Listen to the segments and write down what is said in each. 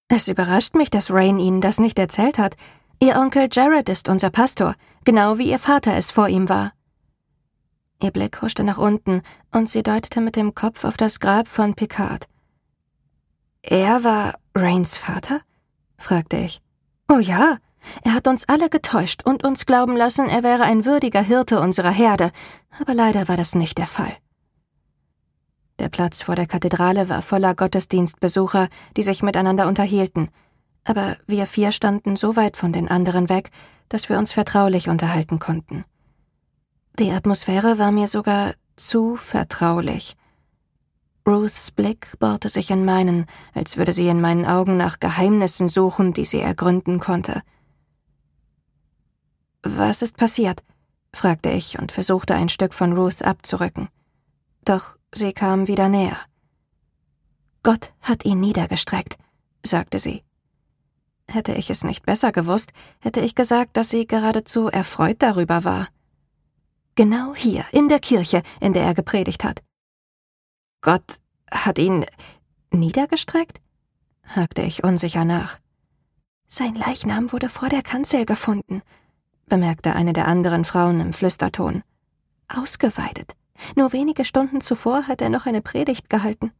»Es überrascht mich, dass Rain Ihnen das nicht erzählt hat. Ihr Onkel Jared ist unser Pastor, genau wie Ihr Vater es vor ihm war.« Ihr Blick huschte nach unten, und sie deutete mit dem Kopf auf das Grab von Picard. »Er war Rains Vater?« fragte ich. »Oh ja, er hat uns alle getäuscht und uns glauben lassen, er wäre ein würdiger Hirte unserer Herde, aber leider war das nicht der Fall.« Der Platz vor der Kathedrale war voller Gottesdienstbesucher, die sich miteinander unterhielten, aber wir 4 standen so weit von den anderen weg, dass wir uns vertraulich unterhalten konnten. Die Atmosphäre war mir sogar zu vertraulich. Ruths Blick bohrte sich in meinen, als würde sie in meinen Augen nach Geheimnissen suchen, die sie ergründen konnte. »Was ist passiert?« fragte ich und versuchte, ein Stück von Ruth abzurücken. Doch sie kam wieder näher. »Gott hat ihn niedergestreckt«, sagte sie. Hätte ich es nicht besser gewusst, hätte ich gesagt, dass sie geradezu erfreut darüber war. Genau hier, in der Kirche, in der er gepredigt hat. »Gott hat ihn niedergestreckt?« hakte ich unsicher nach. »Sein Leichnam wurde vor der Kanzel gefunden«, bemerkte eine der anderen Frauen im Flüsterton. »Ausgeweidet. Nur wenige Stunden zuvor hat er noch eine Predigt gehalten.«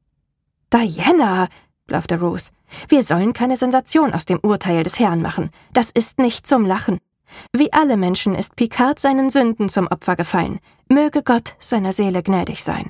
»Diana«, blaffte Ruth, »wir sollen keine Sensation aus dem Urteil des Herrn machen. Das ist nicht zum Lachen. Wie alle Menschen ist Picard seinen Sünden zum Opfer gefallen. Möge Gott seiner Seele gnädig sein.«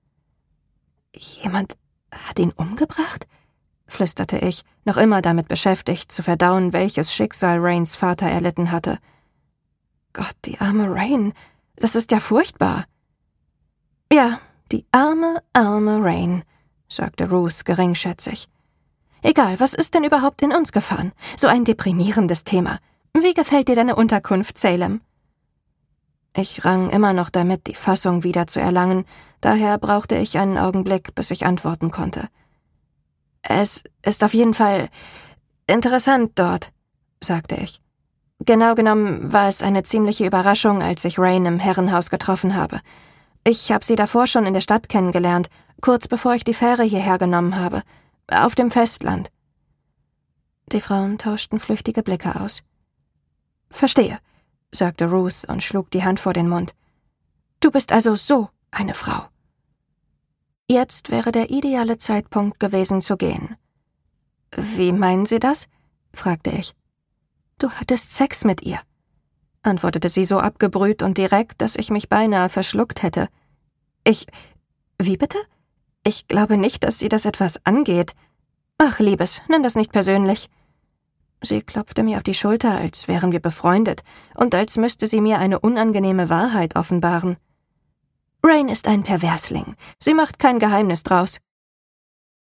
»Jemand hat ihn umgebracht?« flüsterte ich, noch immer damit beschäftigt, zu verdauen, welches Schicksal Rains Vater erlitten hatte. »Gott, die arme Rain, das ist ja furchtbar.« »Ja, die arme Rain«, sagte Ruth geringschätzig. »Egal, was ist denn überhaupt in uns gefahren? So ein deprimierendes Thema. Wie gefällt dir deine Unterkunft, Salem?« Ich rang immer noch damit, die Fassung wieder zu erlangen, daher brauchte ich einen Augenblick, bis ich antworten konnte. »Es ist auf jeden Fall interessant dort«, sagte ich. »Genau genommen war es eine ziemliche Überraschung, als ich Rain im Herrenhaus getroffen habe. Ich habe sie davor schon in der Stadt kennengelernt, kurz bevor ich die Fähre hierher genommen habe, auf dem Festland.« Die Frauen tauschten flüchtige Blicke aus. »Verstehe«, sagte Ruth und schlug die Hand vor den Mund. »Du bist also so eine Frau.« Jetzt wäre der ideale Zeitpunkt gewesen zu gehen. »Wie meinen Sie das?« fragte ich. »Du hattest Sex mit ihr«, antwortete sie so abgebrüht und direkt, dass ich mich beinahe verschluckt hätte. »Wie bitte? Ich glaube nicht, dass sie das etwas angeht. Ach, Liebes, nimm das nicht persönlich.« Sie klopfte mir auf die Schulter, als wären wir befreundet und als müsste sie mir eine unangenehme Wahrheit offenbaren. »Rain ist ein Perversling. Sie macht kein Geheimnis draus.